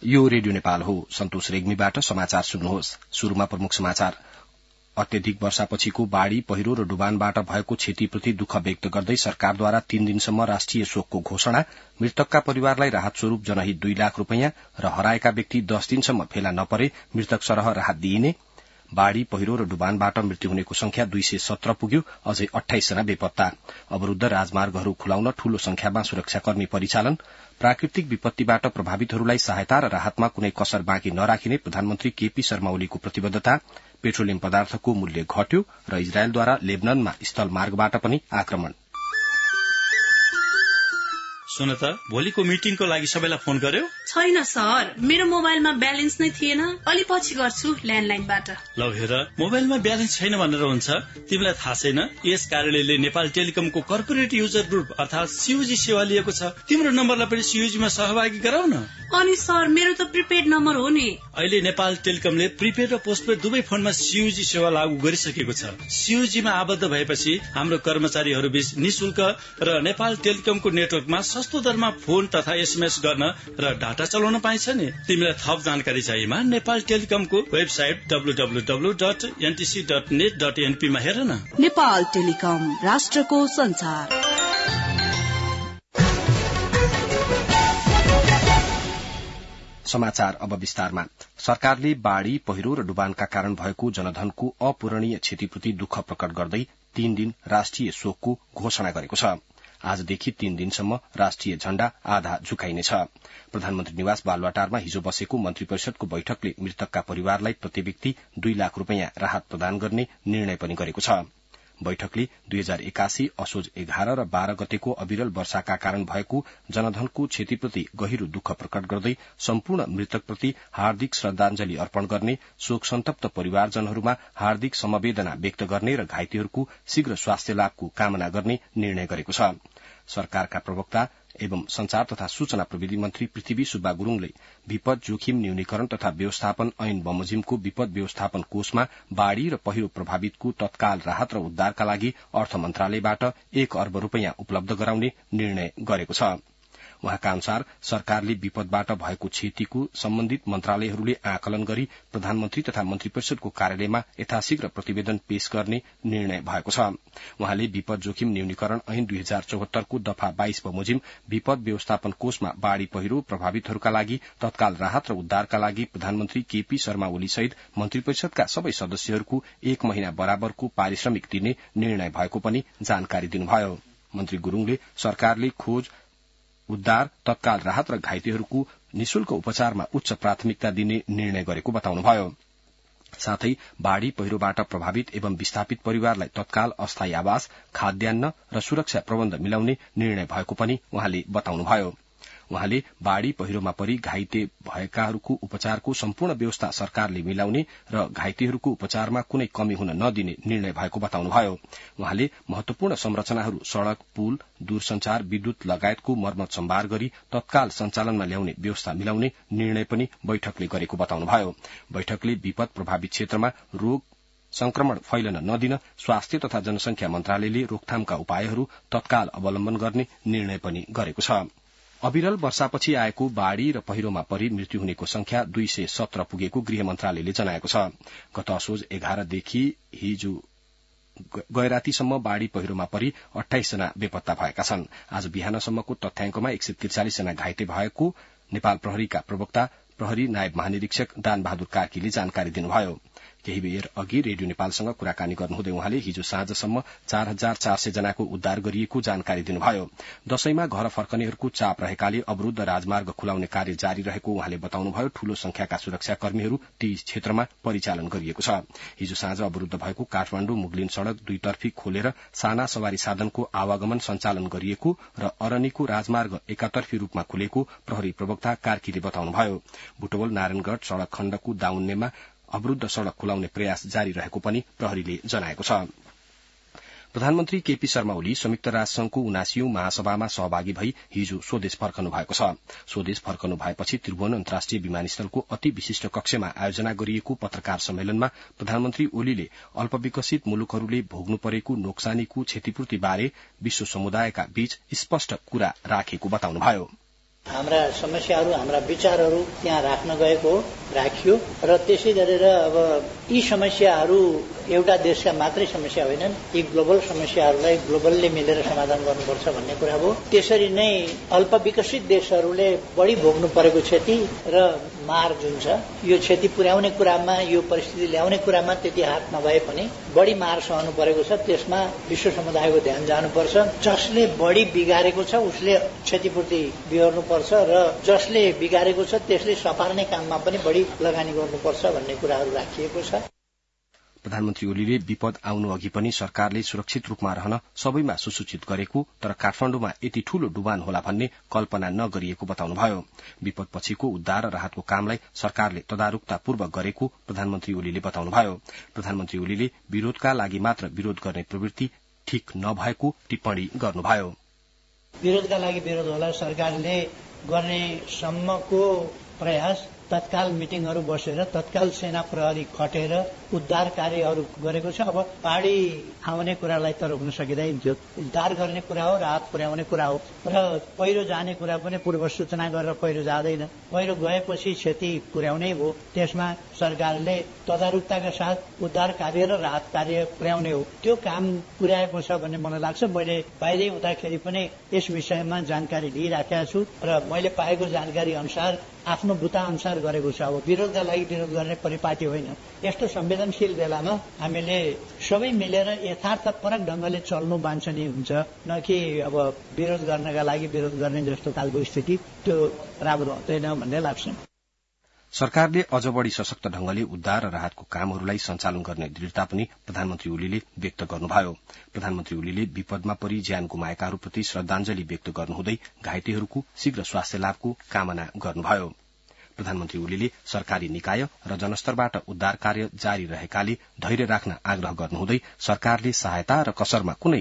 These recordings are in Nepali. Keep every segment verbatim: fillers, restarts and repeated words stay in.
यो रेडियो नेपाल हो। सन्तोष रेग्मीबाट समाचार सुन्नुहोस्। शुरूमा प्रमुख समाचार। अत्यधिक वर्षापछिको बाढ़ी पहिरो र डुबानबाट भएको क्षतिप्रति दुःख व्यक्त गर्दै सरकारद्वारा तीन दिनसम्म राष्ट्रिय शोकको घोषणा, मृतकका परिवारलाई राहत स्वरूप जनहित दुई लाख रूपियाँ र हराएका व्यक्ति दस दिनसम्म फेला नपरे मृतक सरह राहत दिइने, बाढ़ी पहिरो र डुबानबाट मृत्यु हुनेको संख्या दुई सय सत्र पुग्यो, अझै अठाइस जना बेपत्ता। अवरूद्ध राजमार्गहरू खुलाउन ठूलो संख्यामा सुरक्षाकर्मी परिचालन, प्राकृतिक विपत्तिबाट प्रभावितहरूलाई सहायता र राहतमा कुनै कसर बाँकी नराखिने प्रधानमन्त्री केपी शर्मा ओलीको प्रतिबद्धता, पेट्रोलियम पदार्थको मूल्य घट्यो र इजरायलद्वारा लेबननमा स्थल मार्गबाट पनि आक्रमण। सुन त, भोलिको मिटिङको लागि सबैलाई फोन गर्यो? छैन सर, मेरो मोबाइलमा ब्यालेन्स नै थिएन। अलि पछि गर्छु ल्यान्डलाइनबाट। लौ हेर, मोबाइलमा ब्यालेन्स छैन भनेर हुन्छ? तिमीलाई थाहा छैन यस कार्यालयले नेपाल टेलिकमको कर्पोरेट युजर ग्रुप अर्थात सीयूजी सेवा लिएको छ। तिम्रो नम्बरलाई पनि सीयूजीमा सहभागी गराउन। अनि सर, मेरो त प्रिपेड नम्बर हो नि। अहिले नेपाल टेलिकमले प्रिपेड र पोस्टपेड दुवै फोनमा सीयूजी सेवा लागू गरिसकेको छ। सीयूजीमा आबद्ध भएपछि हाम्रो कर्मचारीहरू बीच निशुल्क र नेपाल टेलिकमको नेटवर्कमा सस्तो दरमा फोन तथा एसएमएस गर्न र डाटा चलाउन पाइन्छ नि। तिमीलाई थप जानकारी चाहिएमा नेपाल टेलिकमको website W W W dot NTC dot net dot NP मा हेर न। नेपाल टेलिकम, राष्ट्रको संचार। समाचार अब विस्तारमा। सरकारले बाढ़ी पहिरो र डुबानका कारण भएको जनधनको अपूरणीय क्षतिप्रति दुःख प्रकट गर्दै तीन दिन राष्ट्रिय शोकको घोषणा गरेको छ। आजदेखि तीन दिनसम्म राष्ट्रिय झण्डा आधा झुकाइनेछ। प्रधानमन्त्री निवास बालुवाटारमा हिजो बसेको मन्त्री परिषदको बैठकले मृतकका परिवारलाई प्रति व्यक्ति दुई लाख रूपियाँ राहत प्रदान गर्ने निर्णय पनि गरेको छ। बैठकले दुई हजार एकासी असोज एघार र बाह्र गतेको अविरल वर्षाका कारण भएको जनधनको क्षतिप्रति गहिरो दुःख प्रकट गर्दै सम्पूर्ण मृतकप्रति हार्दिक श्रद्धांजलि अर्पण गर्ने, शोक सन्तप्त परिवारजनहरूमा हार्दिक समवेदना व्यक्त गर्ने र घाइतेहरूको शीघ्र स्वास्थ्य लाभको कामना गर्ने निर्णय गरेको छ। सरकारका प्रवक्ता एवं संचार तथा सूचना प्रविधि मन्त्री पृथ्वी सुब्बा गुरूङले विपद जोखिम न्यूनीकरण तथा व्यवस्थापन ऐन बमोजिमको विपद व्यवस्थापन कोषमा बाढ़ी र पहिरो प्रभावितको तत्काल राहत र उद्धारका लागि अर्थ मन्त्रालयबाट एक अर्ब रूपियाँ उपलब्ध गराउने निर्णय गरेको छ। उहाँका अनुसार सरकारले विपदबाट भएको क्षतिको सम्बन्धित मन्त्रालयहरूले आकलन गरी प्रधानमन्त्री तथा मन्त्री परिषदको कार्यालयमा यथाशीघ्र प्रतिवेदन पेश गर्ने निर्णय भएको छ। उहाँले विपद जोखिम न्यूनीकरण ऐन दुई हजार चौहत्तरको दफा बाइस बमोजिम विपद व्यवस्थापन कोषमा बाढ़ी पहिरो प्रभावितहरूका लागि तत्काल राहत र उद्धारका लागि प्रधानमन्त्री केपी शर्मा ओली सहित मन्त्री परिषदका सबै सदस्यहरूको एक महिना बराबरको पारिश्रमिक दिने निर्णय भएको पनि जानकारी दिनुभयो। मन्त्री गुरूङले सरकारले खोज, उद्धार, तत्काल राहत र घाइतेहरूको निशुल्क उपचारमा उच्च प्राथमिकता दिने निर्णय गरेको बताउनुभयो। साथै बाढ़ी पहिरोबाट प्रभावित एवं विस्थापित परिवारलाई तत्काल अस्थायी आवास, खाद्यान्न र सुरक्षा प्रबन्ध मिलाउने निर्णय भएको पनि उहाँले बताउनुभयो। उहाँले बाढ़ी पहिरोमा परि घाइते भएकाहरूको उपचारको सम्पूर्ण व्यवस्था सरकारले मिलाउने र घाइतेहरूको उपचारमा कुनै कमी हुन नदिने निर्णय भएको बताउनुभयो। उहाँले महत्वपूर्ण संरचनाहरू सड़क, पुल, दूरसंचार, विद्युत लगायतको मर्मत सम्भार गरी तत्काल सञ्चालनमा ल्याउने व्यवस्था मिलाउने निर्णय पनि बैठकले गरेको बताउनुभयो। बैठकले विपद प्रभावित क्षेत्रमा रोग संक्रमण फैलन नदिन स्वास्थ्य तथा जनसंख्या मन्त्रालयले रोकथामका उपायहरू तत्काल अवलम्बन गर्ने निर्णय पनि गरेको छ। अविरल वर्षापछि आएको बाढ़ी र पहिरोमा परि मृत्यु हुनेको संख्या दुई सय सत्र पुगेको गृह मन्त्रालयले जनाएको छ। गत असोज एघारदेखि हिजो गैरातीसम्म बाढ़ी पहिरोमा परि अठाइस जना बेपत्ता भएका छन्। आज बिहानसम्मको तथ्याङ्कमा एक सय त्रिचालिस जना घाइते भएको नेपाल प्रहरीका प्रवक्ता प्रहरी नायब महानिरीक्षक दान बहादुर कार्कीले जानकारी दिनुभयो। केही बेर अघि रेडियो नेपालसँग कुराकानी गर्नुहुँदै उहाँले हिजो साँझसम्म चार हजार चार सय जनाको उद्धार गरिएको जानकारी दिनुभयो। दशैंमा घर फर्कनेहरूको चाप रहेकाले अवरूद्ध राजमार्ग खुलाउने कार्य जारी रहेको उहाँले बताउनुभयो। ठूलो संख्याका सुरक्षाकर्मीहरू ती क्षेत्रमा परिचालन गरिएको छ। हिजो साँझ अवरूद्ध भएको काठमाण्डु मुगलिन सड़क दुईतर्फी खोलेर साना सवारी साधनको आवागमन सञ्चालन गरिएको र अरनीको राजमार्ग एकातर्फी रूपमा खुलेको प्रहरी प्रवक्ता कार्कीले बताउनुभयो। बुटवल नारायणगढ़ सड़क खण्डको दाउन्नेमा अवरूद्ध सड़क खुलाउने प्रयास जारी रहेको पनि प्रहरीले जनाएको छ। प्रधानमन्त्री केपी शर्मा ओली संयुक्त राष्ट्रसंघको उनासीऔं महासभामा सहभागी भई हिजो स्वदेश फर्कनु भएको छ। स्वदेश फर्कनु भएपछि त्रिभुवन अन्तर्राष्ट्रिय विमानस्थलको अति विशिष्ट कक्षमा आयोजना गरिएको पत्रकार सम्मेलनमा प्रधानमन्त्री ओलीले अल्पविकसित मुलुकहरूले भोग्नु परेको नोक्सानीको क्षतिपूर्ति बारे विश्व समुदायका बीच स्पष्ट कुरा राखेको बताउनुभयो। हाम्रा समस्याहरू हाम्रा विचारहरू त्यहाँ राख्न गएको हो, राखियो र त्यसै गरेर अब यी समस्याहरू एउटा देशका मात्रै समस्या होइनन्, यी ग्लोबल समस्याहरूलाई ग्लोबलले मिलेर समाधान गर्नुपर्छ भन्ने कुरा हो। त्यसरी नै अल्प विकसित देशहरूले बढी भोग्नु परेको क्षति र मार जुन छ, यो क्षति पुर्याउने कुरामा, यो परिस्थिति ल्याउने कुरामा त्यति हात नभए पनि बढी मार सहनु परेको छ, त्यसमा विश्व समुदायको ध्यान जानुपर्छ। जसले बढी बिगारेको छ उसले क्षतिपूर्ति बिहोर्नुपर्छ र जसले बिगारेको छ त्यसले सपार्ने काममा पनि बढी लगानी गर्नुपर्छ भन्ने कुराहरू राखिएको छ। प्रधानमन्त्री ओलीले विपद आउनु अघि पनि सरकारले सुरक्षित रूपमा रहन सबैमा सुसूचित गरेको, तर काठमाण्डुमा यति ठूलो डुबान होला भन्ने कल्पना नगरिएको बताउनुभयो। विपदपछिको उद्धार र राहतको कामलाई सरकारले तदारुकतापूर्वक गरेको प्रधानमन्त्री ओलीले बताउनुभयो। प्रधानमन्त्री ओलीले विरोधका लागि मात्र विरोध गर्ने प्रवृत्ति ठिक नभएको टिप्पणी गर्नुभयो। विरोधका लागि विरोध होला, सरकारले गर्ने सम्मको प्रयास तत्काल मिटिङहरू बसेर तत्काल सेना प्रहरी खटेर उद्धार कार्यहरू गरेको छ। अब पहाडी आउने कुरालाई त रोक्न सकिँदैन, उद्धार गर्ने कुरा हो, राहत पुर्याउने कुरा हो र पहिरो जाने कुरा पनि पूर्व सूचना गरेर पहिरो जाँदैन, पहिरो गएपछि क्षति पुर्याउनै हो। त्यसमा सरकारले तदारुकताका साथ उद्धार कार्य र राहत कार्य पुर्याउने हो, त्यो काम पुर्याएको छ भन्ने मलाई लाग्छ। मैले बाहिरै हुँदाखेरि पनि यस विषयमा जानकारी लिइराखेका छु र मैले पाएको जानकारी अनुसार आफ्नो बुता अनुसार गरेको छ। अब विरोधका लागि विरोध गर्ने परिपाटी होइन। यस्तो संवेदनशील बेलामा हामीले सबै मिलेर यथार्थपरक ढंगले चल्नु वाञ्छनीय हुन्छ, न कि अब विरोध गर्नका लागि विरोध गर्ने जस्तो खालको स्थिति, त्यो राम्रो हुँदैन भन्ने लाग्छ। सरकारले अझ बढ़ी सशक्त ढंगले उद्धार र राहतको कामहरूलाई सञ्चालन गर्ने दृढ़ता पनि प्रधानमन्त्री ओलीले व्यक्त गर्नुभयो। प्रधानमन्त्री ओलीले विपदमा परि ज्यान गुमाएकाहरूप्रति श्रद्धाञ्जली व्यक्त गर्नुहुँदै घाइतेहरूको शीघ्र स्वास्थ्य लाभको कामना गर्नुभयो। प्रधानमन्त्री ओलीले सरकारी निकाय र जनस्तरबाट उद्धार कार्य जारी रहेकाले धैर्य राख्न आग्रह गर्नुहुँदै सरकारले सहायता र कसरमा कुनै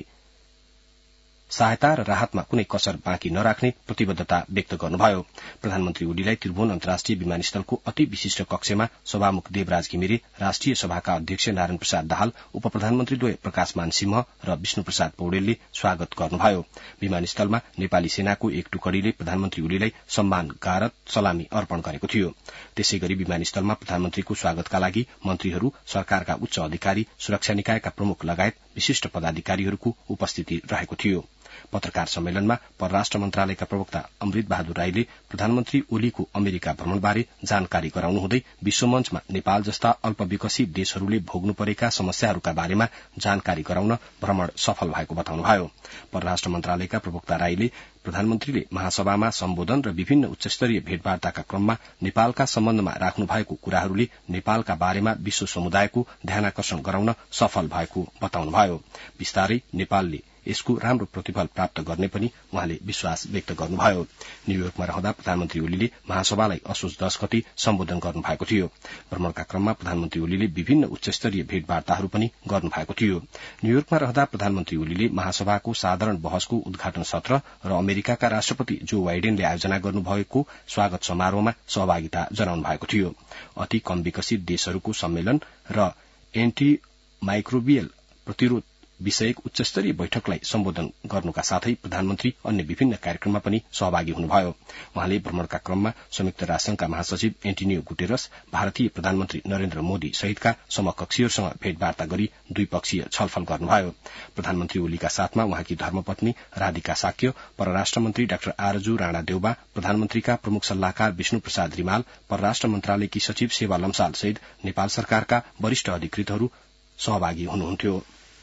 सहायता र राहतमा कुनै कसर बाँकी नराख्ने प्रतिबद्धता व्यक्त गर्नुभयो। प्रधानमन्त्री ओलीलाई त्रिभुवन अन्तर्राष्ट्रिय विमानस्थलको अति विशिष्ट कक्षमा सभामुख देवराज घिमिरे, राष्ट्रिय सभाका अध्यक्ष नारायण प्रसाद दाहाल, उप प्रधानमन्त्रीद्वय प्रकाशमान सिंह र विष्णु प्रसाद पौडेलले स्वागत गर्नुभयो। विमानस्थलमा नेपाली सेनाको एक टुकडीले प्रधानमन्त्री ओलीलाई सम्मान गारत सलामी अर्पण गरेको थियो। त्यसै गरी विमानस्थलमा प्रधानमन्त्रीको स्वागतका लागि मन्त्रीहरू, सरकारका उच्च अधिकारी, सुरक्षा निकायका प्रमुख लगायत विशिष्ट पदाधिकारीहरूको उपस्थिति रहेको थियो। पत्रकार सम्मेलनमा परराष्ट्र मन्त्रालयका प्रवक्ता अमृत बहादुर राईले प्रधानमन्त्री ओलीको अमेरिका भ्रमणबारे जानकारी गराउनुहुँदै विश्वमञ्चमा नेपाल जस्ता अल्पविकसित देशहरूले भोग्नु परेका समस्याहरूका बारेमा जानकारी गराउन भ्रमण सफल भएको बताउनुभयो। परराष्ट्र मन्त्रालयका प्रवक्ता राईले प्रधानमन्त्रीले महासभामा सम्बोधन र विभिन्न उच्चस्तरीय भेटवार्ताका क्रममा नेपालका सम्बन्धमा राख्नु भएको कुराहरूले नेपालका बारेमा विश्व समुदायको ध्यानाकर्षण गराउन सफल भएको बताउनुभयो। बिस्तारै नेपालले यसको राम्रो प्रतिफल प्राप्त गर्ने पनि उहाँले विश्वास व्यक्त गर्नुभयो। न्यूयोर्कमा रहँदा प्रधानमन्त्री ओलीले महासभालाई असोज दश गते सम्बोधन गर्नुभएको थियो। भ्रमणका क्रममा प्रधानमन्त्री ओलीले विभिन्न उच्चस्तरीय भेटवार्ताहरू पनि गर्नुभएको थियो। न्यूयोर्कमा रहँदा प्रधानमन्त्री ओलीले महासभाको साधारण बहसको उद्घाटन सत्र र अमेरिकाका राष्ट्रपति जो बाइडेनले आयोजना गर्नुभएको स्वागत समारोहमा सहभागिता जनाउनु भएको थियो। अति कम विकसित देशहरूको सम्मेलन र एन्टी माइक्रोबियल प्रतिरोध विषयक उच्चस्तरीय बैठकलाई सम्बोधन गर्नुका साथै प्रधानमन्त्री अन्य विभिन्न कार्यक्रममा पनि सहभागी हुनुभयो। उहाँले भ्रमणका क्रममा संयुक्त राष्ट्रसंघका महासचिव एन्टोनियो गुटेरस, भारतीय प्रधानमन्त्री नरेन्द्र मोदी सहितका समकक्षीहरूसँग भेटवार्ता गरी द्विपक्षीय छलफल गर्नुभयो। प्रधानमन्त्री ओलीका साथमा उहाँकी धर्मपत्नी राधिका साक्य, परराष्ट्र मन्त्री डाक्टर आरजू राणा देउबा, प्रधानमन्त्रीका प्रमुख सल्लाहकार विष्णु प्रसाद रिमाल, परराष्ट्र मन्त्रालयकी सचिव सेवा लम्साल सहित नेपाल सरकारका वरिष्ठ अधिकृतहरू सहभागी हुनुहुन्थ्यो।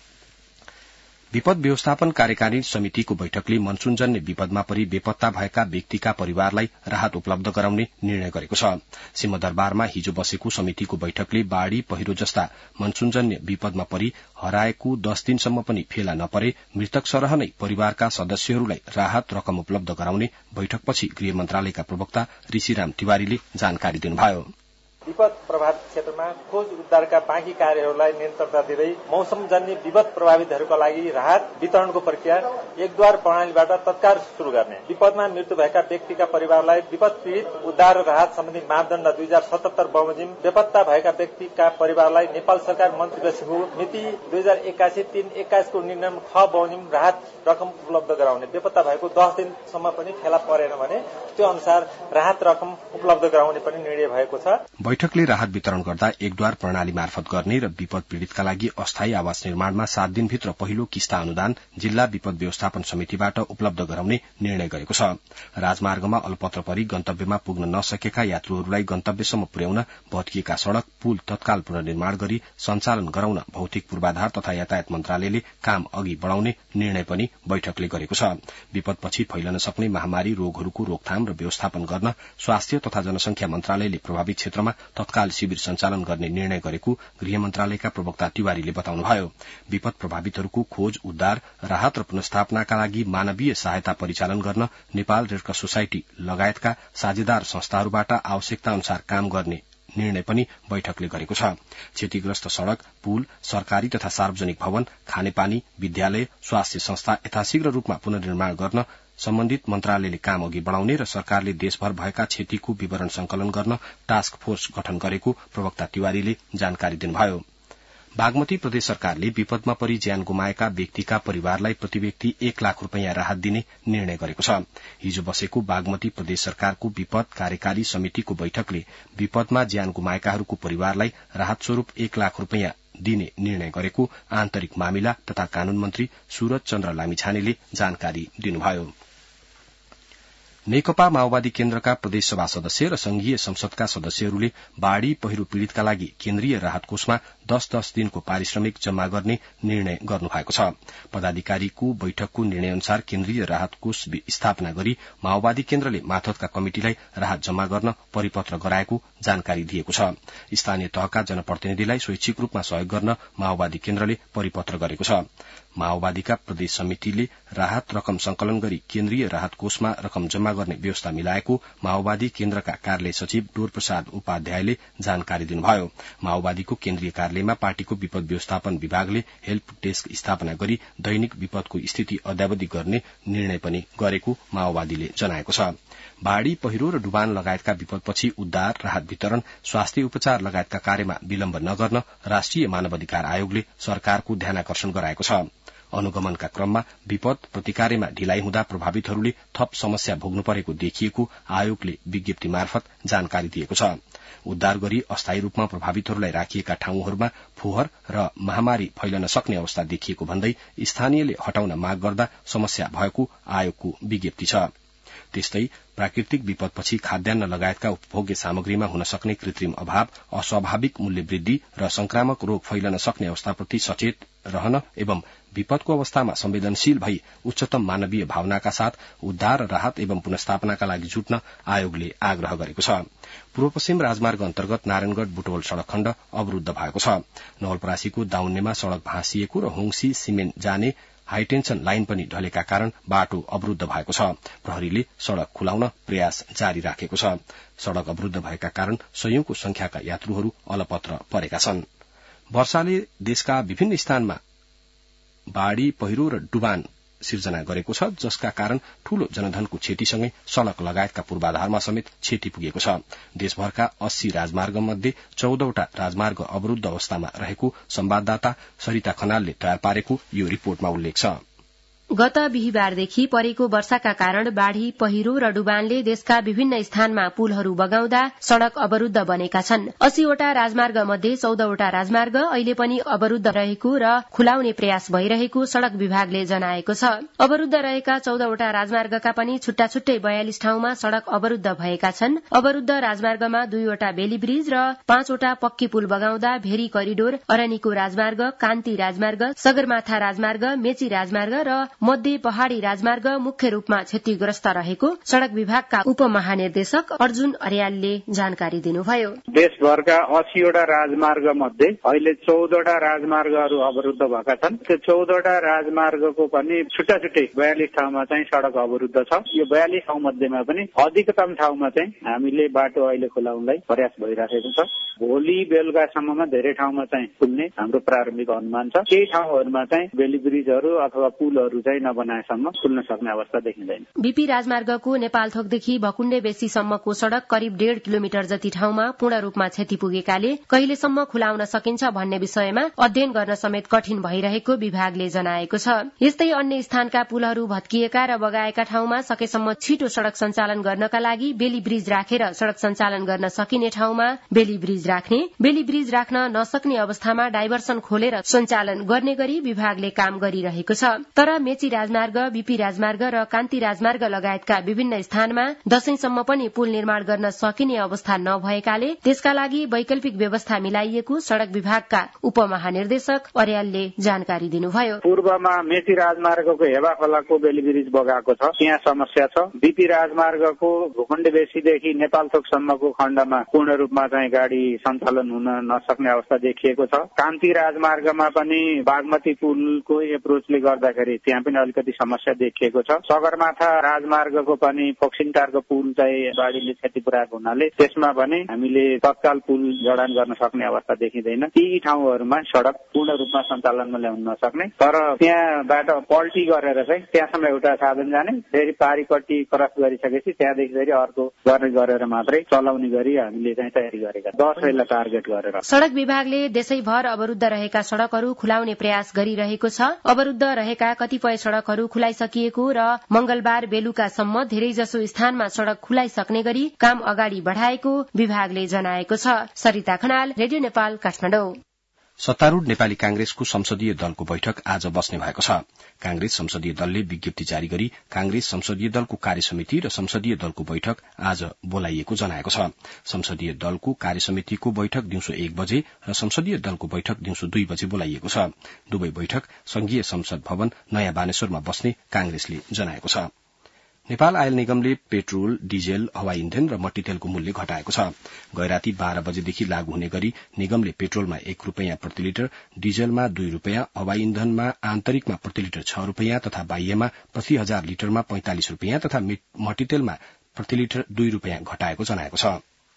विपद व्यवस्थापन कार्यकारिणी समितिको बैठकले मनसूनजन्य विपदमा परि बेपत्ता भएका व्यक्तिका परिवारलाई राहत उपलब्ध गराउने निर्णय गरेको छ। सिंहदरबारमा हिजो बसेको समितिको बैठकले बाढ़ी, पहिरो जस्ता मनसूनजन्य विपदमा परि हराएको दश दिनसम्म पनि फेला नपरे मृतक सरह नै परिवारका सदस्यहरूलाई राहत रकम उपलब्ध गराउने बैठकपछि गृह मन्त्रालयका प्रवक्ता ऋषिराम तिवारीले जानकारी दिनुभयो। विपद प्रभावित क्षेत्रमा खोज उद्धारका बाँकी कार्यहरूलाई निरन्तरता दिँदै मौसमजन्य विपद प्रभावितहरूका लागि राहत वितरणको प्रक्रिया एकद्वार प्रणालीबाट तत्काल शुरू गर्ने, विपदमा मृत्यु भएका व्यक्तिका परिवारलाई विपद पीडित उद्धार र राहत सम्बन्धी मापदण्ड दुई हजार सतहत्तर बमोजिम बेपत्ता भएका व्यक्तिका परिवारलाई नेपाल सरकार मन्त्रीको मिति दुई हजार एक्कासी तीन एक्काइसको निर्णय ख बमोजिम राहत रकम उपलब्ध गराउने, बेपत्ता भएको दस दिनसम्म पनि फेला परेन भने त्यो अनुसार राहत रकम उपलब्ध गराउने पनि निर्णय भएको छ। बैठकले राहत वितरण गर्दा एकद्वार प्रणाली मार्फत गर्ने र विपद पीड़ितका लागि अस्थायी आवास निर्माणमा सात दिनभित्र पहिलो किस्ता अनुदान जिल्ला विपद व्यवस्थापन समितिबाट उपलब्ध गराउने निर्णय गरेको छ। राजमार्गमा अलपत्र परी गन्तव्यमा पुग्न नसकेका यात्रुहरूलाई गन्तव्यसम्म पुर्याउन भत्किएका सड़क पुल तत्काल पुनर्निर्माण गरी सञ्चालन गराउन भौतिक पूर्वाधार तथा यातायात मन्त्रालयले काम अघि बढ़ाउने निर्णय पनि बैठकले गरेको छ। विपदपछि फैलन सक्ने महामारी रोगहरूको रोकथाम र व्यवस्थापन गर्न स्वास्थ्य तथा जनसंख्या मन्त्रालयले प्रभावित क्षेत्रमा तत्काल शिविर सञ्चालन गर्ने निर्णय गरेको गृह मन्त्रालयका प्रवक्ता तिवारीले बताउनुभयो। विपद प्रभावितहरूको खोज उद्धार राहत र पुनर्स्थापनाका लागि मानवीय सहायता परिचालन गर्न नेपाल रेडक्रस सोसाइटी लगायतका साझेदार संस्थाहरूबाट आवश्यकता अनुसार काम गर्ने निर्णय पनि बैठकले गरेको छ। क्षतिग्रस्त सड़क पुल सरकारी तथा सार्वजनिक भवन खानेपानी विद्यालय स्वास्थ्य संस्था यथाशीघ्र रूपमा पुनर्निर्माण गर्न सम्बन्धित मन्त्रालयले काम अघि बढ़ाउने र सरकारले देशभर भएका क्षतिको विवरण संकलन गर्न टास्क फोर्स गठन गरेको प्रवक्ता तिवारीले जानकारी दिनुभयो। बागमती प्रदेश सरकारले विपदमा परि ज्यान गुमाएका व्यक्तिका परिवारलाई प्रति व्यक्ति एक लाख रूपियाँ राहत दिने निर्णय गरेको छ। हिजो बसेको बागमती प्रदेश सरकारको विपद कार्यकारी समितिको बैठकले विपदमा ज्यान गुमाएकाहरूको परिवारलाई राहत स्वरूप एक लाख रूपियाँ दिने निर्णय गरेको आन्तरिक मामिला तथा कानून मन्त्री सूरज चन्द्र लामिछानेले जानकारी दिनुभयो। नेकपा माओवादी केन्द्रका प्रदेश सभा सदस्य र संघीय संसदका सदस्यहरूले बाढ़ी पहिरो पीड़ितका लागि केन्द्रीय राहत कोषमा दस दस दिनको पारिश्रमिक जम्मा गर्ने निर्णय गर्नुभएको छ। पदाधिकारीको बैठकको निर्णय अनुसार केन्द्रीय राहत कोष स्थापना गरी माओवादी केन्द्रले माथतका कमिटिलाई राहत जम्मा गर्न परिपत्र गराएको जानकारी दिएको छ। स्थानीय तहका जनप्रतिनिधिलाई स्वैच्छिक रूपमा सहयोग गर्न माओवादी केन्द्रले परिपत्र गरेको छ। माओवादीका प्रदेश समितिले राहत रकम संकलन गरी केन्द्रीय राहत कोषमा रकम जम्मा गर्ने व्यवस्था मिलाएको माओवादी केन्द्रका कार्यालय सचिव डोर प्रसाद उपाध्यायले जानकारी दिनुभयो। माओवादीको केन्द्रीय कार्यालयमा पार्टीको विपद व्यवस्थापन विभागले हेल्प डेस्क स्थापना गरी दैनिक विपदको स्थिति अद्यावधि गर्ने निर्णय पनि गरेको माओवादीले जनाएको छ। बाढ़ी पहिरो र डुबान लगायतका विपदपछि उद्धार राहत वितरण स्वास्थ्य उपचार लगायतका कार्यमा विलम्ब नगर्न राष्ट्रिय मानवाधिकार आयोगले सरकारको ध्यानाकर्षण गराएको छ। अनुगमनका क्रममा विपद प्रतिकार्यमा ढिलाइ हुँदा प्रभावितहरूले थप समस्या भोग्नु परेको देखिएको आयोगले विज्ञप्ति मार्फत जानकारी दिएको छ। उद्धार गरी अस्थायी रूपमा प्रभावितहरूलाई राखिएका ठाउँहरूमा फोहोर र महामारी फैलन सक्ने अवस्था देखिएको भन्दै स्थानीयले हटाउन माग गर्दा समस्या भएको आयोगको विज्ञप्ति छ। त्यस्तै प्राकृतिक विपदपछि खाद्यान्न लगायतका उपभोग्य सामग्रीमा हुन सक्ने कृत्रिम अभाव अस्वाभाविक मूल्य वृद्धि र संक्रामक रोग फैलन सक्ने अवस्थाप्रति सचेत रहन एवं विपदको अवस्थामा संवेदनशील भई उच्चतम मानवीय भावनाका साथ उद्धार राहत एवं पुनर्स्थापनाका लागि जुट्न आयोगले आग्रह गरेको छ। पूर्व पश्चिम राजमार्ग अन्तर्गत नारायणगढ़ बुटवल सड़क खण्ड अवरूद्ध भएको छ। नवलपरासीको दाउन्नेमा सड़क भाँसिएको र होङसी सिमेन्ट जाने हाईटेन्सन लाइन पनि ढलेका कारण बाटो अवरूद्ध भएको छ। प्रहरीले सड़क खुलाउन प्रयास जारी राखेको छ। सड़क अवरूद्ध भएका कारण सयौंको संख्याका यात्रुहरू अलपत्र परेका छन्। वर्षाले देशका विभिन्न स्थानमा बाढ़ी पहिरो र डुबान सिर्जना गरेको छ, जसका कारण ठूलो जनधनको क्षतिसँगै सड़क लगायतका पूर्वाधारमा समेत क्षति पुगेको छ। देशभरका अस्सी राजमार्ग मध्ये चौधवटा राजमार्ग अवरूद्ध अवस्थामा रहेको संवाददाता सरिता खनालले तयार पारेको यो रिपोर्टमा उल्लेख छ। गत बिहिबारदेखि परेको वर्षाका कारण बाढ़ी पहिरो र डुबानले देशका विभिन्न स्थानमा पुलहरू बगाउँदा सड़क अवरूद्ध बनेका छन्। अस्सीवटा राजमार्ग मध्ये चौधवटा राजमार्ग अहिले पनि अवरूद्ध रहेको र खुलाउने प्रयास भइरहेको सड़क विभागले जनाएको छ। अवरूद्ध रहेका चौधवटा राजमार्गका पनि छुट्टा छुट्टै बयालिस ठाउँमा सड़क अवरूद्ध भएका छन्। अवरूद्ध राजमार्गमा दुईवटा बेली ब्रिज र पाँचवटा पक्की पुल बगाउँदा भेरी करिडोर अरनीको राजमार्ग कान्ति राजमार्ग सगरमाथा राजमार्ग मेची राजमार्ग र मध्य पहाड़ी राजमार्ग मुख्य रूपमा क्षतिग्रस्त रहेको सड़क विभागका उपमहानिर्देशक अर्जुन अर्यालले जानकारी दिनुभयो। देशभरका अस्सीवटा राजमार्ग मध्ये अहिले चौधवटा राजमार्गहरू अवरुद्ध भएका छन्। त्यो चौधवटा राजमार्गको पनि छुट्टा छुट्टै बयालिस ठाउँमा चाहिँ सड़क अवरुद्ध छ। यो बयालिस ठाउँ मध्येमा पनि अधिकतम ठाउँमा चाहिँ हामीले बाटो अहिले खुलाउनलाई प्रयास भइरहेको छ। भोलि बेलुकासम्ममा धेरै ठाउँमा चाहिँ खुल्ने हाम्रो प्रारम्भिक अनुमान छ। केही ठाउँहरूमा चाहिँ बेली ब्रिजहरू अथवा पुलहरू चाहिँ नबनाएसम्म खुल्न सक्ने अवस्था देखिँदैन। बीपी राजमार्गको नेपालथोकदेखि भकुण्डे बेसीसम्मको सड़क करिब डेढ़ किलोमिटर जति ठाउँमा पूर्ण रूपमा क्षति पुगेकाले कहिलेसम्म खुलाउन सकिन्छ भन्ने विषयमा अध्ययन गर्न समेत कठिन भइरहेको विभागले जनाएको छ। यस्तै अन्य स्थानका पुलहरू भत्किएका र बगाएका ठाउँमा सकेसम्म छिटो सड़क सञ्चालन गर्नका लागि बेली ब्रिज राखेर सड़क सञ्चालन गर्न सकिने ठाउँमा बेली ब्रिज राख्ने, बेली ब्रिज राख्न नसक्ने अवस्थामा डाइभर्सन खोलेर सञ्चालन गर्ने गरी विभागले काम गरिरहेको छ। तर मेची राजमार्ग, बीपी राजमार्ग र कान्ति राजमार्ग लगायतका विभिन्न स्थानमा दशैंसम्म पनि पुल निर्माण गर्न सकिने अवस्था नभएकाले त्यसका लागि वैकल्पिक व्यवस्था मिलाइएको सड़क विभागका उपमहानिर्देशक अर्यालले जानकारी दिनुभयो। पूर्वमा मेची राजमार्गको हेवा खोलाको बेली ब्रिज बगाएको छ, त्यहाँ समस्या छ। बीपी राजमार्गको भुखण्डे बेसीदेखि नेपालथोकसम्मको खण्डमा पूर्ण रूपमा चाहिँ गाड़ी सञ्चालन हुन नसक्ने अवस्था देखिएको छ। कान्ति राजमार्गमा पनि बागमती पुलको एप्रोचले गर्दाखेरि त्यहाँ पनि अलिकति समस्या देखिएको छ। सगरमाथा राजमार्गको पनि फोक्सिङटारको पुल चाहिँ बाढ़ीले क्षति पुर्याएको हुनाले त्यसमा पनि हामीले तत्काल पुल जडान गर्न सक्ने अवस्था देखिँदैन। ती ठाउँहरूमा सड़क पूर्ण रूपमा सञ्चालनमा ल्याउन नसक्ने, तर त्यहाँबाट पल्टी गरेर चाहिँ त्यहाँसम्म एउटा साधन जाने, फेरि पारिपट्टि क्रस गरिसकेपछि त्यहाँदेखि फेरि अर्को गर्ने गरेर मात्रै चलाउने गरी हामीले चाहिँ तयारी गरेका दसैँलाई टार्गेट गरेर। सड़क विभागले देशैभर अवरुद्ध रहेका सड़कहरू खुलाउने प्रयास गरिरहेको छ। अवरुद्ध रहेका कतिपय सड़कहरू खुलाइसकिएको र मंगलबार बेलुकासम्म धेरैजसो स्थानमा सड़क खुलाइसक्ने गरी काम अगाडि बढ़ाएको विभागले जनाएको छ। सरिता खनाल, रेडियो नेपाल, काठमाडौँ। सत्तारूढ़ नेपाली कांग्रेसको संसदीय दलको बैठक आज बस्ने भएको छ। कांग्रेस संसदीय दलले विज्ञप्ति जारी गरी कांग्रेस संसदीय दलको कार्यसमिति र संसदीय दलको बैठक आज बोलाइएको जनाएको छ। संसदीय दलको कार्यसमितिको बैठक दिउँसो एक बजे र संसदीय दलको बैठक दिउँसो दुई बजे बोलाइएको छ। दुवै बैठक संघीय संसद भवन नयाँ बानेश्वरमा बस्ने कांग्रेसले जनाएको छ। नेपाल आयल निगमले पेट्रोल, डिजेल, हवाई इन्धन र मट्टीतेलको मूल्य घटाएको छ। गैराती बाह्र बजेदेखि लागू हुने गरी निगमले पेट्रोलमा एक रूपियाँ प्रति लिटर, डिजेलमा दुई रूपियाँ, हवाई इन्धनमा आन्तरिकमा प्रति लिटर छ रूपियाँ तथा बाह्यमा प्रति हजार लिटरमा पैंतालिस रूपियाँ तथा मट्टीतेलमा प्रति लिटर दुई रूपियाँ घटाएको जनाएको छ।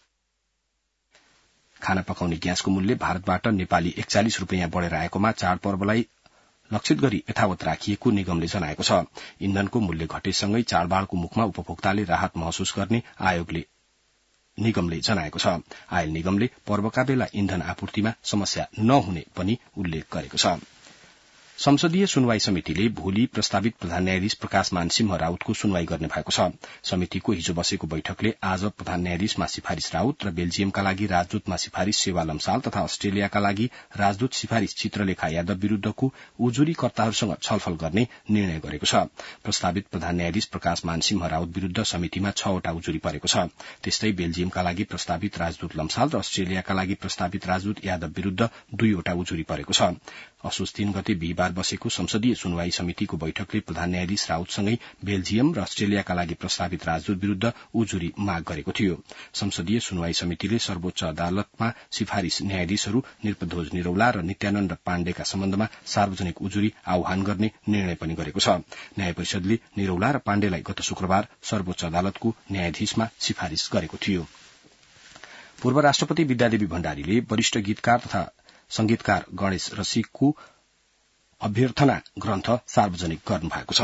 खाना पकाउने ग्यासको मूल्य भारतबाट नेपाली एकचालिस रूपियाँ बढ़ेर आएकोमा चाडपर्वलाई लक्षित गरी यथावत राखिएको निगमले जनाएको छ। इन्धनको मूल्य घटेसँगै चाडबाडको मुखमा उपभोक्ताले राहत महसुस गर्ने आयोगले निगमले जनाएको छ। आयल निगमले पर्वका बेला इन्धन आपूर्तिमा समस्या नहुने पनि उल्लेख गरेको छ। संसदीय सुनवाई समितिले भोलि प्रस्तावित प्रधान न्यायाधीश प्रकाशमान सिंह राउतको सुनवाई गर्ने भएको छ। समितिको हिजो बसेको बैठकले आज प्रधान न्यायाधीशमा सिफारिश राउत र बेल्जियमका लागि राजदूतमा सिफारिश सेवा लम्साल तथा अस्ट्रेलियाका लागि राजदूत सिफारिश चित्रलेखा यादव विरूद्धको उजुरीकर्ताहरूसँग छलफल गर्ने निर्णय गरेको छ। प्रस्तावित प्रधान न्यायाधीश प्रकाशमान सिंह राउत विरूद्ध समितिमा छवटा उजुरी परेको छ। त्यस्तै बेल्जियमका लागि प्रस्तावित राजदूत लम्साल र अस्ट्रेलियाका लागि प्रस्तावित राजदूत यादव विरूद्ध दुईवटा उजुरी परेको छ। असोज तीन गते बिहिबार बसेको संसदीय सुनवाई समितिको बैठकले प्रधान न्यायाधीश राउतसँगै बेल्जियम र अस्ट्रेलियाका लागि प्रस्तावित राजदूत विरूद्ध उजुरी माग गरेको थियो। संसदीय सुनवाई समितिले सर्वोच्च अदालतमा सिफारिश न्यायाधीशहरू नृपध्वज निरौला र नित्यानन्द पाण्डेका सम्बन्धमा सार्वजनिक उजुरी आह्वान गर्ने निर्णय पनि गरेको छ। न्याय परिषदले निरौला र पाण्डेलाई गत शुक्रबार सर्वोच्च अदालतको न्यायाधीशमा सिफारिश गरेको थियो। पूर्व राष्ट्रपति विद्यादेवी भण्डारीले वरिष्ठ गीतकार तथा संगीतकार गणेश रसिकको अभ्यर्थना ग्रन्थ सार्वजनिक गर्नु भएको छ।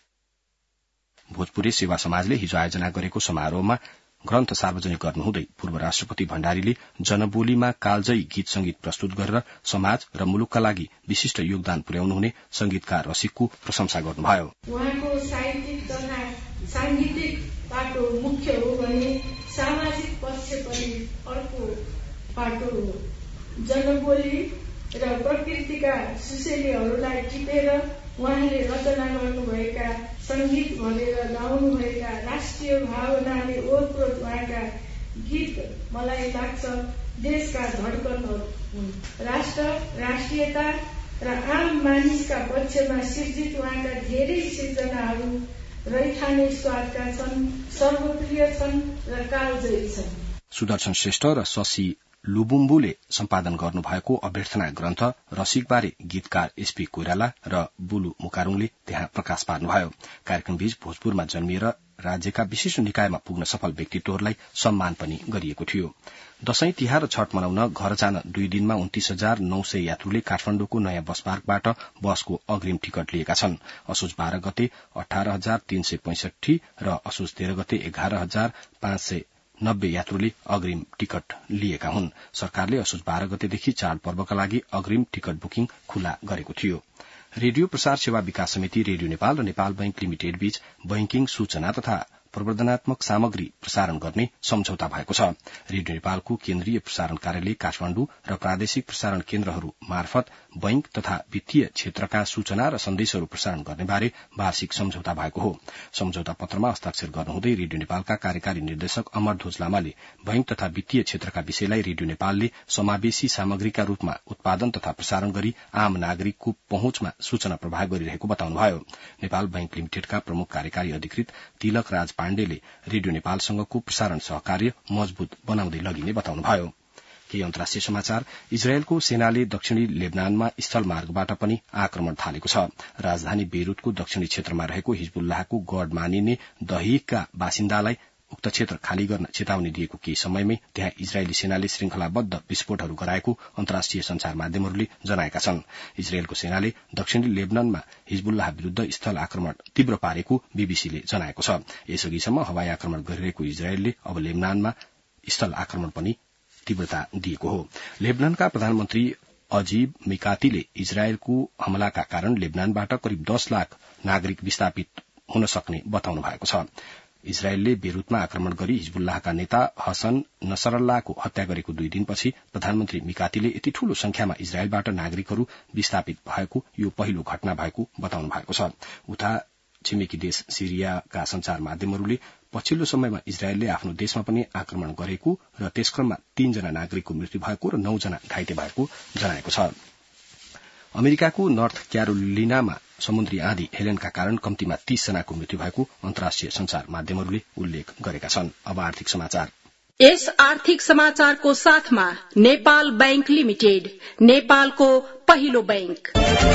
भोजपुरे सेवा समाजले हिजो आयोजना गरेको समारोहमा ग्रन्थ सार्वजनिक गर्नुहुँदै पूर्व राष्ट्रपति भण्डारीले जनबोलीमा कालजयी गीत संगीत प्रस्तुत गरेर समाज र मुलुकका लागि विशिष्ट योगदान पुर्याउनुहुने संगीतकार रसिकको प्रशंसा गर्नुभयो। उहाँको साहित्यिक तथा सांगीतिक पाटो मुख्य हो भने सामाजिक पक्ष पनि अर्को पाटो हो। जनबोली र प्रकृतिका सुसेलीहरूलाई टिपेर उहाँले रचना गर्नुभएका संगीत भरेर गाउनुभएका राष्ट्रिय भावनाले ओतप्रोत उहाँका गीत मलाई लाग्छ देशका धड्कनहरू हुन्। राष्ट्र, राष्ट्रियता र आम मानिसका पक्षमा सिर्जित उहाँका धेरै सिर्जनाहरू रैथाने स्वादका छन्, सर्वप्रिय छन् र कालजयी छन्। सुदर्शन श्रेष्ठ र शशि लुबुम्बुले सम्पादन गर्नुभएको अभ्यर्थना ग्रन्थ रसिकबारे गीतकार एसपी कोइराला र बुलु मुकारुङले त्यहाँ प्रकाश पार्नुभयो। कार्यक्रमबीच भोजपुरमा जन्मिएर राज्यका विशिष्ट निकायमा पुग्न सफल व्यक्तित्वहरूलाई सम्मान पनि गरिएको थियो। दशैं तिहार र छठ मनाउन घर जान दुई दिनमा उन्तीस हजार नौ सय यात्रुले काठमाडौँको नयाँ बस पार्कबाट बसको अग्रिम टिकट लिएका छन्। असोज बाह्र गते अठार हजार तीन सय पैंसठी र असोज तेह्र गते एघार हजार पाँच सय नब्बे यात्रुले अग्रिम टिकट लिएका हुन्। सरकारले असोज बाह्र गतेदेखि चाडपर्वका लागि अग्रिम टिकट बुकिङ खुला गरेको थियो। रेडियो प्रसार सेवा विकास समिति रेडियो नेपाल र नेपाल बैंक लिमिटेड बीच बैंकिङ सूचना तथा प्रवर्धनात्मक सामग्री प्रसारण गर्ने सम्झौता भएको छ। रेडियो नेपालको केन्द्रीय प्रसारण कार्यालय काठमाडौँ र प्रादेशिक प्रसारण केन्द्रहरू मार्फत बैंक तथा वित्तीय क्षेत्रका सूचना र सन्देशहरू प्रसारण गर्नेबारे वार्षिक सम्झौता भएको हो। सम्झौता पत्रमा हस्ताक्षर गर्नुहुँदै रेडियो नेपालका कार्यकारी निर्देशक अमरध्वज लामाले बैंक तथा वित्तीय क्षेत्रका विषयलाई रेडियो नेपालले समावेशी सामग्रीका रूपमा उत्पादन तथा प्रसारण गरी आम नागरिकको पहुँचमा सूचना प्रवाह गरिरहेको बताउनुभयो। नेपाल बैंक लिमिटेडका प्रमुख कार्यकारी अधिकृत तिलक राज पाण्डेले रेडियो नेपालसँगको प्रसारण सहकार्य मजबूत बनाउँदै लगिने बताउनुभयो। केही अन्तर्राष्ट्रिय समाचार। इजरायलको सेनाले दक्षिणी लेबनानमा स्थल मार्गबाट पनि आक्रमण थालेको छ। राजधानी बेरुतको दक्षिणी क्षेत्रमा रहेको हिजबुल्लाहको गढ़ मानिने दहिकका बासिन्दालाई उक्त क्षेत्र खाली गर्न चेतावनी दिएको केही समयमै त्यहाँ इजरायली सेनाले श्रृंखलाबद्ध विस्फोटहरू गराएको अन्तर्राष्ट्रिय संचार माध्यमहरूले जनाएका छन्। इजरायलको सेनाले दक्षिणी लेबनानमा हिजबुल्लाह विरूद्ध स्थल आक्रमण तीव्र पारेको बीबीसीले जनाएको छ। यसअघिसम्म हवाई आक्रमण गरिरहेको इजरायलले अब लेबनानमा स्थल आक्रमण पनि तीव्रता दिएको हो। लेबनानका प्रधानमन्त्री अजीब मिकातीले इजरायलको हमलाका कारण लेबनानबाट करिब दस लाख नागरिक विस्थापित हुन सक्ने बताउनु भएको छ। इजरायलले बेरुतमा आक्रमण गरी हिजबुल्लाहका नेता हसन नसरल्लाहको हत्या गरेको दुई दिनपछि प्रधानमन्त्री मिकातीले यति ठूलो संख्यामा इजरायलबाट नागरिकहरू विस्थापित भएको यो पहिलो घटना भएको बताउनु भएको छ। उता छिमेकी देश सिरियाका संचार माध्यमहरूले पछिल्लो समयमा इजरायलले आफ्नो देशमा पनि आक्रमण गरेको र त्यसक्रममा तीनजना नागरिकको मृत्यु भएको र नौजना घाइते भएको जनाएको छ। अमेरिकाको नर्थ क्यारोलिनामा समुद्री आँधी हेलेनका कारण कम्तीमा तीस जनाको मृत्यु भएको अन्तर्राष्ट्रिय संचार माध्यमहरूले उल्लेख गरेका छन्। अब आर्थिक समाचार। यस आर्थिक समाचारको साथमा नेपाल बैंक लिमिटेड, नेपालको पहिलो बैंक।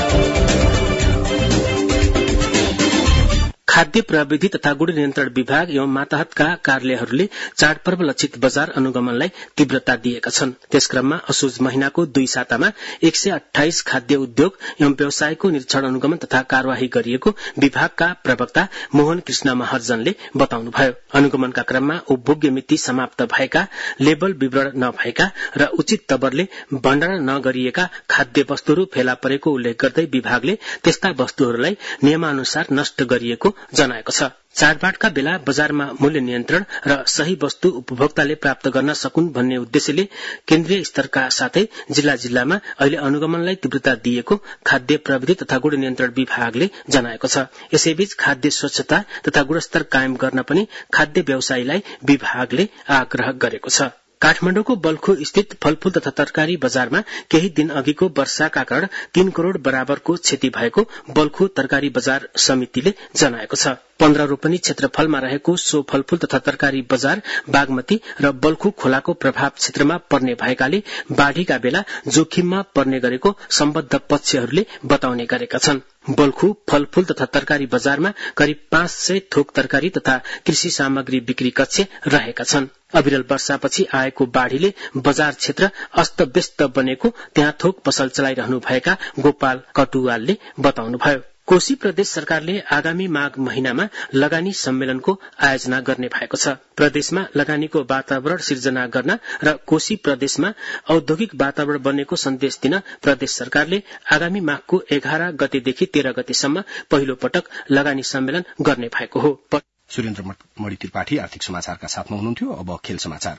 खाद्य प्रविधि तथा गुण नियन्त्रण विभाग एवं माताहतका कार्यालयहरूले चाडपर्व लक्षित बजार अनुगमनलाई तीव्रता दिएका छन्। त्यसक्रममा असोज महिनाको दुई सातामा एक सय अठाइस खाद्य उद्योग एवं व्यवसायको निरीक्षण अनुगमन तथा कार्यवाही गरिएको विभागका प्रवक्ता मोहन कृष्ण महर्जनले बताउनुभयो। अनुगमनका क्रममा उपभोग्य मिति समाप्त भएका, लेबल विवरण नभएका र उचित तवरले भण्डारण नगरिएका खाद्य वस्तुहरू फेला परेको उल्लेख गर्दै विभागले त्यस्ता वस्तुहरूलाई नियमानुसार नष्ट गरिएको जनाएको छ। चाडबाडका बेला बजारमा मूल्य नियन्त्रण र सही वस्तु उपभोक्ताले प्राप्त गर्न सकुन् भन्ने उद्देश्यले केन्द्रीय स्तरका साथै जिल्ला जिल्लामा अहिले अनुगमनलाई तीव्रता दिएको खाद्य प्रविधि तथा गुण नियन्त्रण विभागले जनाएको छ। यसैबीच खाद्य स्वच्छता तथा गुणस्तर कायम गर्न पनि खाद्य व्यवसायीलाई विभागले आग्रह गरेको छ। काठमाडौँको बल्खु स्थित फलफूल तथा तरकारी बजारमा केही दिन अघिको वर्षाका कारण तीन करोड़ बराबरको क्षति भएको बल्खु तरकारी बजार समितिले जनाएको छ। पन्ध्र रोपनी क्षेत्रफलमा रहेको सो फलफूल तथा तरकारी बजार बागमती र बल्खु खोलाको प्रभाव क्षेत्रमा पर्ने भएकाले बाढ़ीका बेला जोखिममा पर्ने गरेको सम्बद्ध पक्षहरूले बताउने गरेका छन्। बल्खु फलफूल तथा तरकारी बजारमा करिब पाँच सय थोक तरकारी तथा कृषि सामग्री बिक्री कक्ष रहेका छन्। अविरल वर्षापछि आएको बाढ़ीले बजार क्षेत्र अस्तव्यस्त बनेको त्यहाँ थोक पसल चलाइरहनु भएका गोपाल कटुवालले बताउनुभयो। कोशी प्रदेश सरकारले आगामी माघ महिनामा लगानी सम्मेलनको आयोजना गर्ने भएको छ। प्रदेशमा लगानीको वातावरण सिर्जना गर्न र कोशी प्रदेशमा औद्योगिक वातावरण बन्नेको सन्देश दिन प्रदेश सरकारले आगामी माघको एघार गतेदेखि तेह्र गतेसम्म पहिलो पटक लगानी सम्मेलन गर्ने भएको हो। सुरेन्द्र मणि त्रिपाठी आर्थिक समाचारका साथमा हुनुहुन्थ्यो। अब खेल समाचार।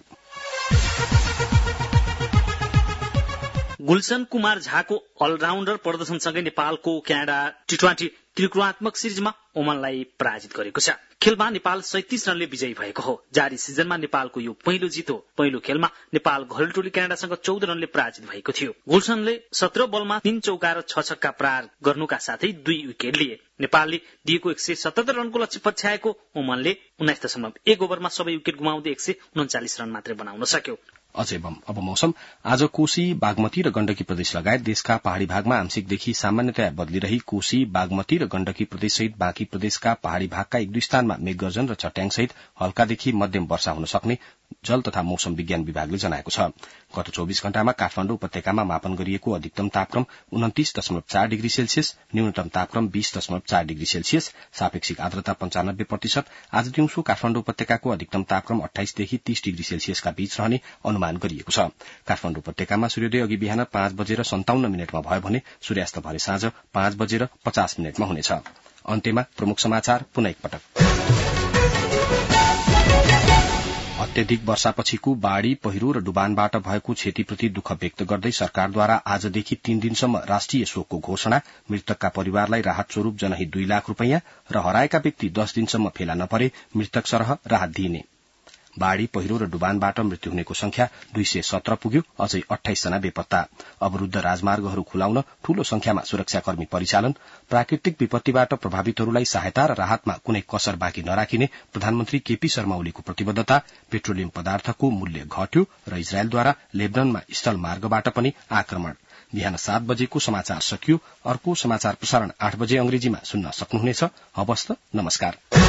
गुलशन कुमार झाको अलराउण्डर प्रदर्शनसँगै नेपालको क्यानाडा टी ट्वेन्टी त्रिकोणात्मक सिरिजमा ओमानलाई पराजित गरेको छ। खेलमा नेपाल सैंतीस रनले विजयी भएको हो। जारी सिजनमा नेपालको यो पहिलो जित हो। पहिलो खेलमा नेपाल घरेलु टोली क्यानाडासँग चौध रनले पराजित भएको थियो। गुलसनले सत्र बलमा तीन चौका र छ छक्का प्रहार गर्नुका साथै दुई विकेट लिए। नेपालले दिएको एक सय सतहत्तर रनको लक्ष्य पछ्याएको ओमानले उन्नाइस दशमलव एक ओभरमा सबै विकेट गुमाउँदै एक सय उन्चालिस रन मात्रै बनाउन सक्यो। अझै अब मौसम। आज कोशी, बागमती र गण्डकी प्रदेश लगायत देशका पहाड़ी भागमा आंशिकदेखि सामान्यतया बदलिरही कोशी, बागमती र गण्डकी प्रदेश सहित बाँकी प्रदेशका पहाड़ी भागका एक दुई स्थानमा मेघगर्जन र चट्याङ सहित हल्कादेखि मध्यम वर्षा हुन सक्ने जल तथा मौसम विज्ञान विभागले जनाएको छ। गत चौबीस घण्टामा काठमाडौँ उपत्यकामा मापन गरिएको अधिकतम तापक्रम उन्तिस दशमलव चार डिग्री सेल्सियस, न्यूनतम तापक्रम बीस दशमलव चार डिग्री सेल्सियस, सापेक्षिक आर्द्रता पञ्चानब्बे प्रतिशत। आज दिउँसो काठमाडौँ उपत्यकाको अधिकतम तापक्रम अठाइसदेखि तीस डिग्री सेल्सियसका बीच रहने अनुमान गरिएको छ। काठमाडौँ उपत्यकामा सूर्योदय अघि बिहान पाँच बजेर सन्ताउन्न मिनटमा भयो भने सूर्यास्त भरे साँझ पाँच बजेर पचास मिनटमा हुनेछ। अन्त्यमा प्रमुख समाचार पुनः एकपटक। अत्यधिक वर्षापछिको बाढ़ी, पहिरो र डुबानबाट भएको क्षतिप्रति दुःख व्यक्त गर्दै सरकारद्वारा आजदेखि तीन दिनसम्म राष्ट्रिय शोकको घोषणा। मृतकका परिवारलाई राहत स्वरूप जनहित दुई लाख रूपियाँ र हराएका व्यक्ति दस दिनसम्म फेला नपरे मृतक सरह राहत दिइने। बाढ़ी, पहिरो र डुबानबाट मृत्यु हुनेको संख्या दुई सय सत्र पुग्यो। अझै अठाइस जना बेपत्ता। अवरूद्ध राजमार्गहरू खुलाउन ठूलो संख्यामा सुरक्षाकर्मी परिचालन। प्राकृतिक विपत्तिबाट प्रभावितहरूलाई सहायता र राहतमा कुनै कसर बाँकी नराखिने प्रधानमन्त्री केपी शर्मा ओलीको प्रतिबद्धता। पेट्रोलियम पदार्थको मूल्य घट्यो र इजरायलद्वारा लेबननमा स्थल मार्गबाट पनि आक्रमण। बिहान सात बजेको समाचार सकियो। अर्को समाचार प्रसारण आठ बजे अंग्रेजीमा सुन्न सक्नुहुनेछ। हवस् त, नमस्कार।